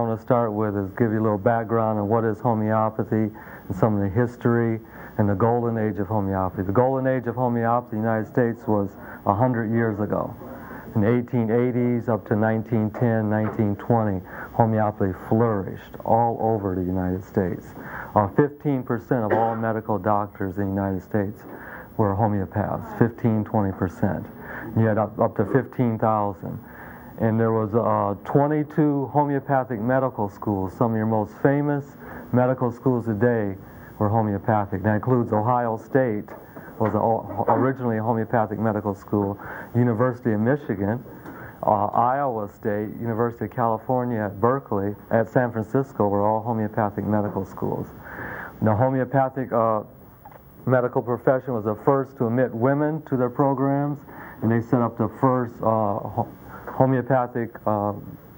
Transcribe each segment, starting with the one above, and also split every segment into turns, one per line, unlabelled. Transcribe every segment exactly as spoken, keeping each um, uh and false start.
want to start with is give you a little background on what is homeopathy and some of the history and the golden age of homeopathy. The golden age of homeopathy in the United States was one hundred years ago. In the eighteen eighties up to nineteen ten, nineteen twenty, homeopathy flourished all over the United States. Uh, fifteen percent of all medical doctors in the United States were homeopaths, fifteen, twenty percent. You had up, up to fifteen thousand. And there was uh, twenty-two homeopathic medical schools. Some of your most famous medical schools today were homeopathic. That includes Ohio State, was a, originally a homeopathic medical school, University of Michigan, uh, Iowa State, University of California at Berkeley, at San Francisco were all homeopathic medical schools. The homeopathic uh, medical profession was the first to admit women to their programs, and they set up the first uh, homeopathic uh,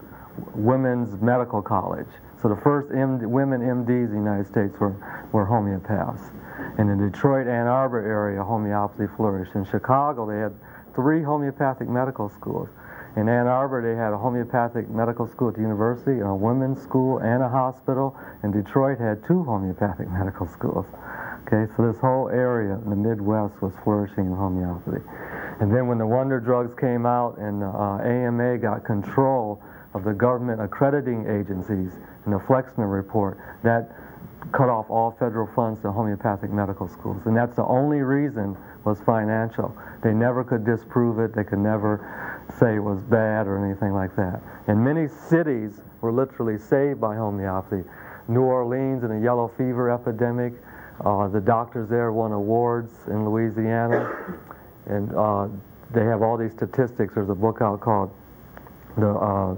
women's medical college. So the first M D, women M Ds in the United States were, were homeopaths. In the Detroit, Ann Arbor area, homeopathy flourished. In Chicago, they had three homeopathic medical schools. In Ann Arbor, they had a homeopathic medical school at the university, a women's school, and a hospital. And Detroit had two homeopathic medical schools. Okay, so this whole area in the Midwest was flourishing in homeopathy. And then when the wonder drugs came out and uh, A M A got control of the government accrediting agencies in the Flexner report, that cut off all federal funds to homeopathic medical schools. And that's the only reason was financial. They never could disprove it. They could never say it was bad or anything like that. And many cities were literally saved by homeopathy. New Orleans in the yellow fever epidemic, uh, the doctors there won awards in Louisiana. And uh, they have all these statistics. There's a book out called The uh,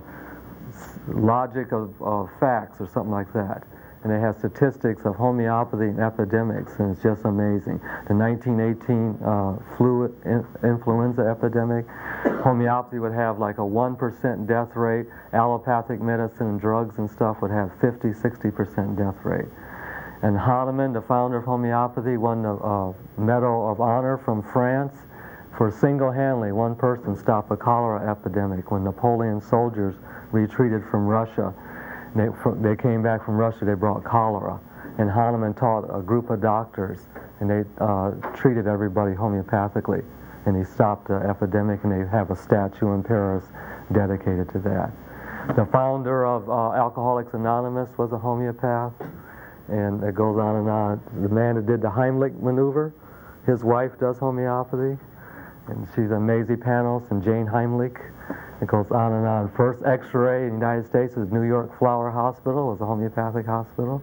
Logic of uh, Facts or something like that. And they have statistics of homeopathy and epidemics, and it's just amazing. The nineteen eighteen uh, flu in, influenza epidemic, homeopathy would have like a one percent death rate. Allopathic medicine and drugs and stuff would have fifty, sixty percent death rate. And Hahnemann, the founder of homeopathy, won the uh, Medal of Honor from France for single-handedly, one person stopped a cholera epidemic when Napoleon's soldiers retreated from Russia. They, they came back from Russia, they brought cholera. And Hahnemann taught a group of doctors, and they uh, treated everybody homeopathically. And he stopped the epidemic, and they have a statue in Paris dedicated to that. The founder of uh, Alcoholics Anonymous was a homeopath, and it goes on and on. The man that did the Heimlich maneuver, his wife does homeopathy, and she's a Maisie Panos and Jane Heimlich. It goes on and on. First X-ray in the United States was New York Flower Hospital. It was a homeopathic hospital.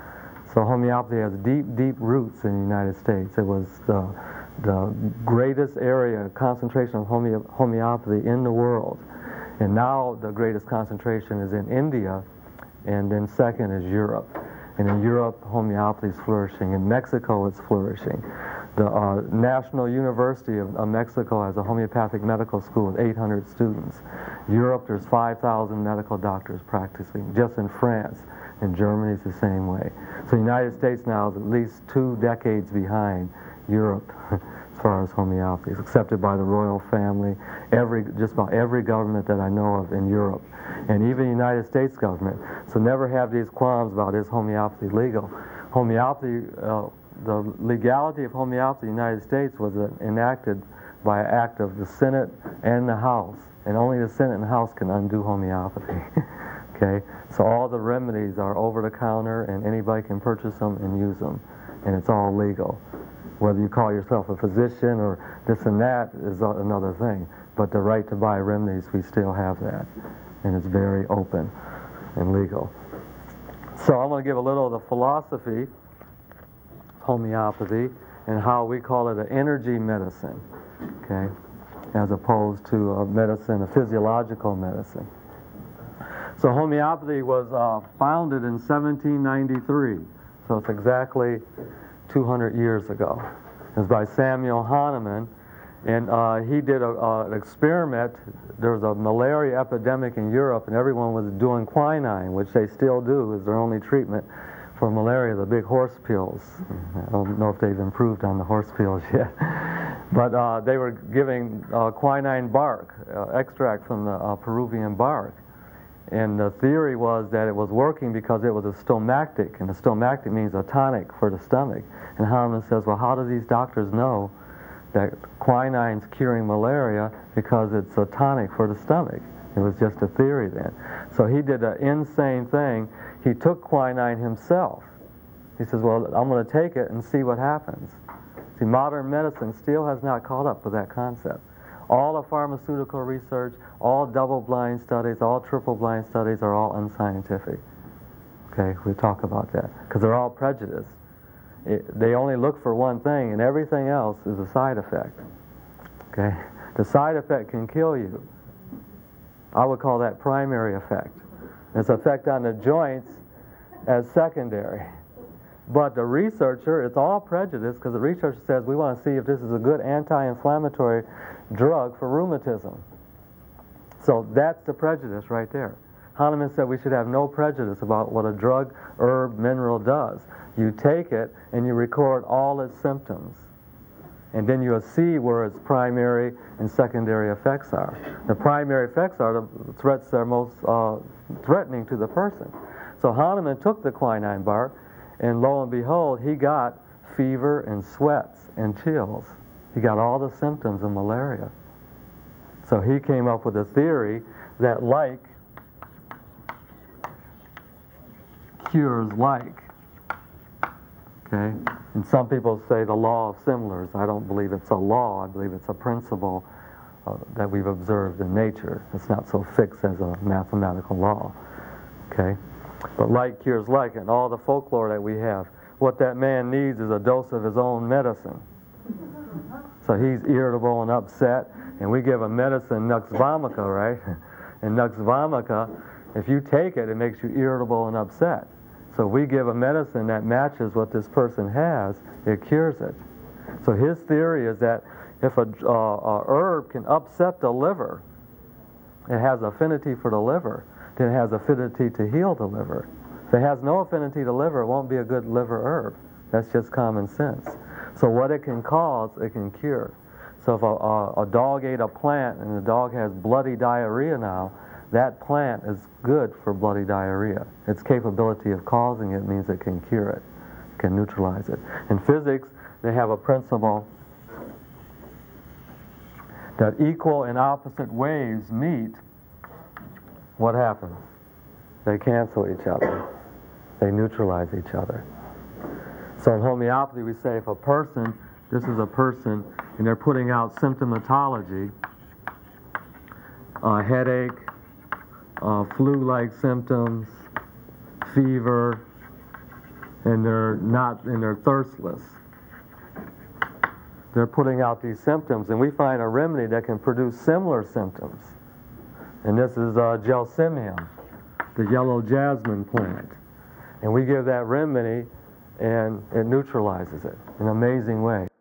So homeopathy has deep, deep roots in the United States. It was the, the greatest area, concentration of homeo homeopathy in the world. And now the greatest concentration is in India, and then second is Europe. And in Europe, homeopathy is flourishing. In Mexico, it's flourishing. The uh, National University of, of Mexico has a homeopathic medical school with eight hundred students. Europe, there's five thousand medical doctors practicing. Just in France, and Germany is the same way. So the United States now is at least two decades behind Europe as far as homeopathy. It's accepted by the royal family, every, just about every government that I know of in Europe, and even the United States government. So never have these qualms about is homeopathy legal. Homeopathy, uh, the legality of homeopathy in the United States was uh, enacted by an act of the Senate and the House, and only the Senate and the House can undo homeopathy. Okay, so all the remedies are over the counter, and anybody can purchase them and use them, and it's all legal. Whether you call yourself a physician or this and that is another thing, but the right to buy remedies, we still have that, and it's very open and legal. So I'm going to give a little of the philosophy homeopathy and how we call it an energy medicine, okay, as opposed to a medicine, a physiological medicine. So homeopathy was uh, founded in seventeen ninety-three, so it's exactly two hundred years ago. It was by Samuel Hahnemann, and uh, he did a, uh, an experiment. There was a malaria epidemic in Europe, and everyone was doing quinine, which they still do, is their only treatment for malaria, the big horse pills. I don't know if they've improved on the horse pills yet. But uh, they were giving uh, quinine bark, uh, extract from the uh, Peruvian bark. And the theory was that it was working because it was a stomactic, and a stomactic means a tonic for the stomach. And Hahnemann says, well, how do these doctors know that quinine's curing malaria? Because it's a tonic for the stomach. It was just a theory then. So he did an insane thing. He took quinine himself. He says, well, I'm going to take it and see what happens. See, modern medicine still has not caught up with that concept. All the pharmaceutical research, all double-blind studies, all triple-blind studies are all unscientific. Okay, we talk about that because they're all prejudiced. It, they only look for one thing, and everything else is a side effect. Okay, the side effect can kill you. I would call that primary effect. Its effect on the joints as secondary. But the researcher, it's all prejudice because the researcher says we want to see if this is a good anti-inflammatory drug for rheumatism. So that's the prejudice right there. Hahnemann said we should have no prejudice about what a drug, herb, mineral does. You take it and you record all its symptoms. And then you'll see where its primary and secondary effects are. The primary effects are the threats that are most uh, threatening to the person. So Hahnemann took the quinine bark, and lo and behold, he got fever and sweats and chills. He got all the symptoms of malaria. So he came up with a theory that like cures like. Okay? And some people say the law of similars. I don't believe it's a law. I believe it's a principle uh, that we've observed in nature. It's not so fixed as a mathematical law. Okay? But like cures like, and all the folklore that we have, what that man needs is a dose of his own medicine. So he's irritable and upset, and we give a medicine, Nux vomica, right? And Nux vomica, if you take it, it makes you irritable and upset. So we give a medicine that matches what this person has, it cures it. So his theory is that if a, uh, a herb can upset the liver, it has affinity for the liver, then it has affinity to heal the liver. If it has no affinity to liver, it won't be a good liver herb. That's just common sense. So what it can cause, it can cure. So if a, a, a dog ate a plant and the dog has bloody diarrhea now, that plant is good for bloody diarrhea. Its capability of causing it means it can cure it, can neutralize it. In physics, they have a principle that equal and opposite waves meet. What happens? They cancel each other. They neutralize each other. So in homeopathy, we say if a person, this is a person, and they're putting out symptomatology, uh, headache, uh, flu-like symptoms, fever, and they're not, and they're thirstless. They're putting out these symptoms, and we find a remedy that can produce similar symptoms. And this is uh, gelsemium, the yellow jasmine plant. And we give that remedy, and it neutralizes it in an amazing way.